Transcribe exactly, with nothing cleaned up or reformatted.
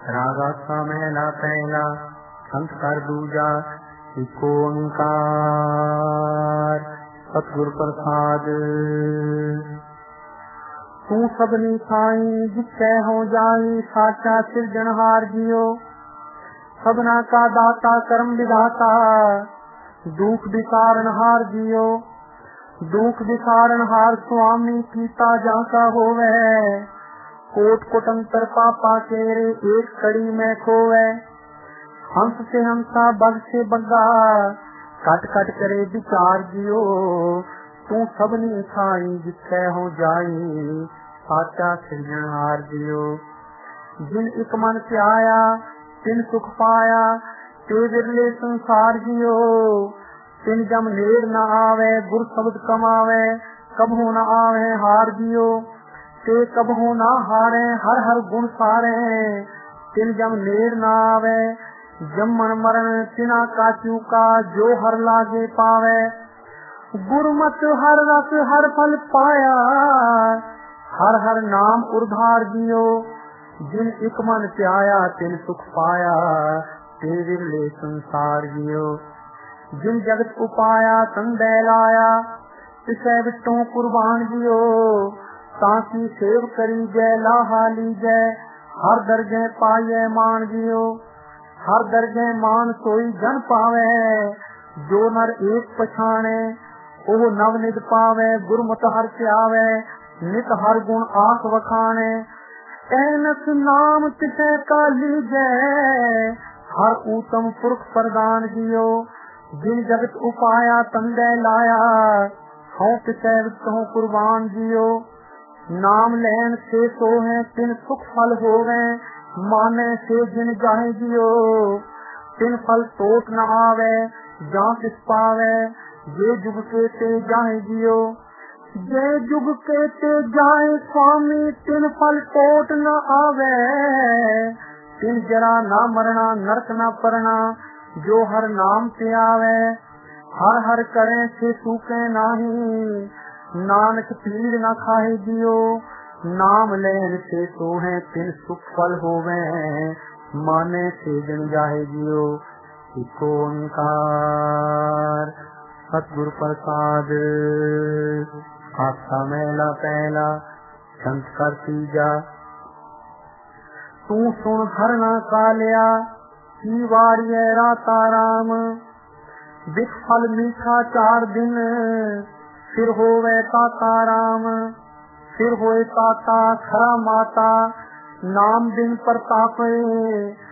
रागा सा महला पहला संत कर दूजा इको ओंकार सतगुर प्रसाद। तू सबनी साई जिसै हो जाई साचा सिरजनहार जियो सबना का दाता कर्म विधाता दुख विसारण हार जियो दुख विसारण हार स्वामी कीता जाका होवे कोट कोटंतर पापा केरे एक कड़ी में खोवे हंस से हंसा बग से बगा कट कट करे विचार जियो तू सबनी खाई जिथे हो जाई साचा सिरजनहार जियो। जिन एक मन से आया तिन सुख पाया ते विरले संसार जियो तिन जम नेर न आवे गुर शब्द कमावे कबहू न आवे हार जियो ते कबहू न हारे हर हर गुण सारे तिन जम नेर न आवे जमन मरण तिना का चूका जो हर लागे पावे गुरमत हर रस हर फल पाया हर हर नाम उर्धार जियो जिन एक मन प्याया तिन सुख पाया ते विरले संसार जियो जिन जगत उपाया संदय लाया तिसै विटों कुर्बान जियो ताकि सेव करी जय लाहा लीजै हर दर्जे पाए मान जियो हर दर्जे मान सोई जन पावे जो नर एक पछाणे ओह नव निध पावे गुरमत हर आवे नित हर गुण आख वखाणे ऐनस नाम तिसै का लीजै हर ऊतम पुरख प्रदान जियो जिन जगत उपाया तंदय लाया हूँ तिसै विचों कुर्बान जियो नाम लैन से सो है तिन सुख फल होवे माने से जिन जाहे जियो तिन फल टोट न आवे जा किस पावे जे जुग के ते जाहे जियो जे जुग के ते जाए स्वामी तिन फल टोट न आवे तिन जरा न मरना नरक न परना जो हर नाम ते आवे हर हर करे से सूखे नाही नानक पीड़ न खाए जियो नाम लेन से तो है तिन सुख फल होवे माने से जन जाहे जियो इको ओंकार सतगुर प्रसाद। आपका मेला पहला संत कर तीजा तू सुन हर ना कालिया की वारिय राता राम बिख फल मीठा चार दिन फिर होवे ताता राम फिर होए ताता खरा माता नाम दिन प्रताप